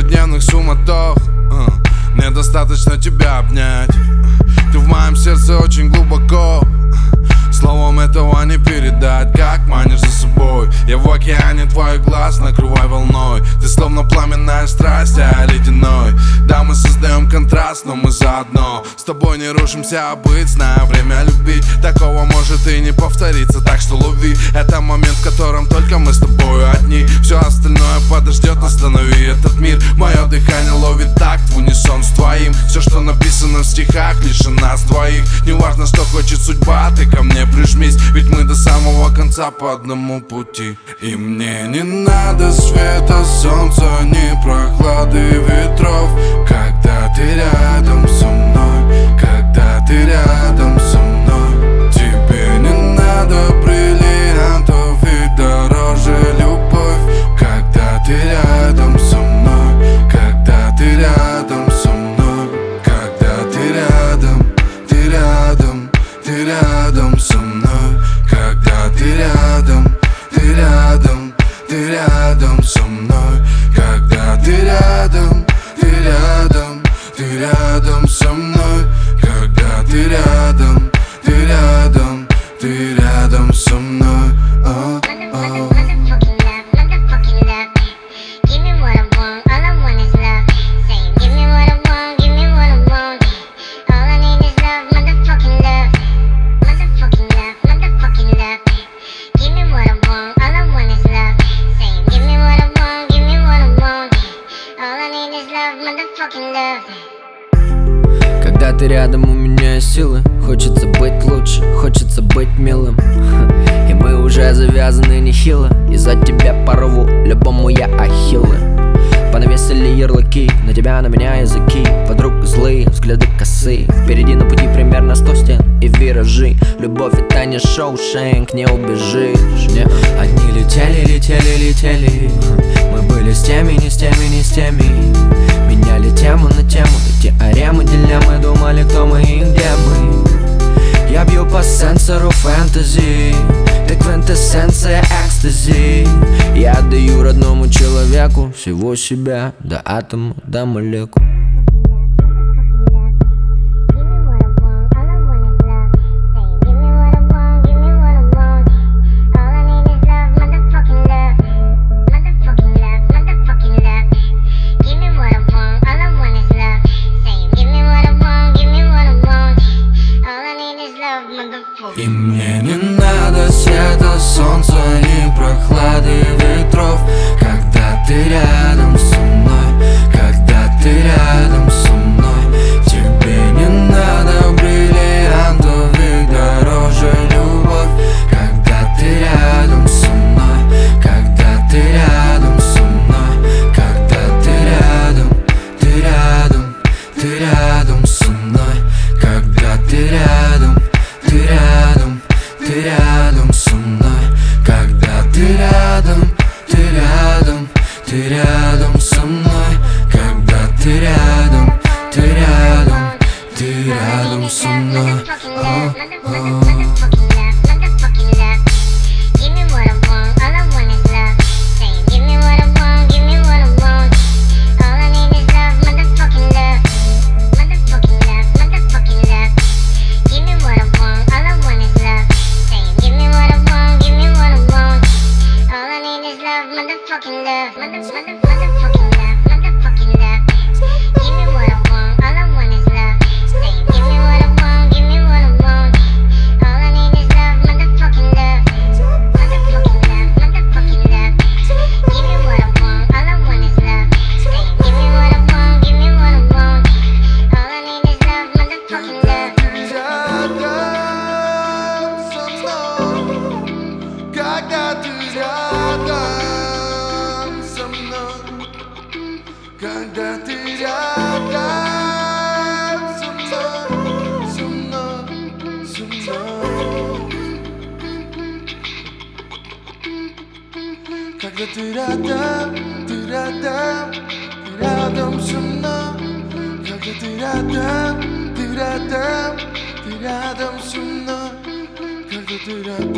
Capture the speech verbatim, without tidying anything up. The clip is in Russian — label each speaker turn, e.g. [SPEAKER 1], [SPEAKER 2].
[SPEAKER 1] ежедневных суматох. uh, Мне достаточно тебя обнять. Ты в моем сердце очень глубоко. Словом этого не передать, как манишь за собой. Я в океане твоих глаз, накрывай волной. Ты словно пламенная страсть, а я ледяной. Да, мы создаем контраст, но мы заодно. С тобой не рушимся, а быть, зная время любить. Такого может и не повториться, так что лови. Это момент, в котором только мы с тобой одни. Все остальное подождет, останови этот мир. Мое дыхание ловит такт в унисон с твоим. Все, что написано в стихах, лишь о нас двоих. Неважно, что хочет судьба, ты ко мне прижмись, ведь мы до самого конца по одному пути. И мне не надо света, солнца, ни прохлады ветров. Когда ты рядом со мной, когда ты рядом со мной. Тебе не надо бриллиантов и дороже любовь. Когда ты рядом со мной, когда ты рядом со мной. Когда ты рядом, ты рядом, ты рядом со мной. Когда ты рядом, ты рядом, ты рядом со мной. Когда ты рядом, ты рядом, ты рядом со мной. Когда ты рядом, ты рядом, ты рядом со мной. Oh, oh.
[SPEAKER 2] Когда ты рядом, у меня есть силы. Хочется быть лучше, хочется быть милым. И мы уже завязаны нехило. Из-за тебя порву любому я ахиллы. Понавесили ярлыки, на тебя, на меня языки. Подруг злые, взгляды косые. Впереди на пути примерно сто стен и виражи. Любовь это не Шоушенк, не убежишь, не. Одни летели, летели, летели. Мы были с теми, не с теми, не с теми. Меняли тему на тему, теоремы, дилеммы. Думали, кто мы и где мы. Я бью по сенсору фэнтези. Ты квинтэссенция экстази. Я отдаю родному человеку всего себя, до атома, до молекул.
[SPEAKER 1] И мне не надо света, солнца, ни прохлады ветров. Когда ты рядом со мной, когда ты рядом со мной. Тебе не надо бриллиантов и дороже любовь. Когда ты рядом со мной, когда ты рядом со мной. Когда ты рядом, ты рядом, ты рядом со мной. Когда ты рядом, ты рядом, ты рядом со мной. Когда ты рядом, ты рядом, ты рядом со мной. Когда ты рядом, ты рядом, ты рядом со мной. Oh, oh.
[SPEAKER 3] Motherfucking love, motherfucking love, motherfucking love. Give me what I want, all I want is love. Say, give me what I want, give me what I want. All I need is love, motherfucking love. Motherfucking love, motherfucking love. Give me what I want, all I want is love. Say, give me what I want, give me what I want. All I need is love, motherfucking love.
[SPEAKER 1] Когда ты рядом со мной, когда ты рядом со мной, со мной, со мной. Когда ты рядом, ты рядом, ты рядом со мной. Когда ты рядом, ты рядом, ты рядом со мной. Когда ты рядом.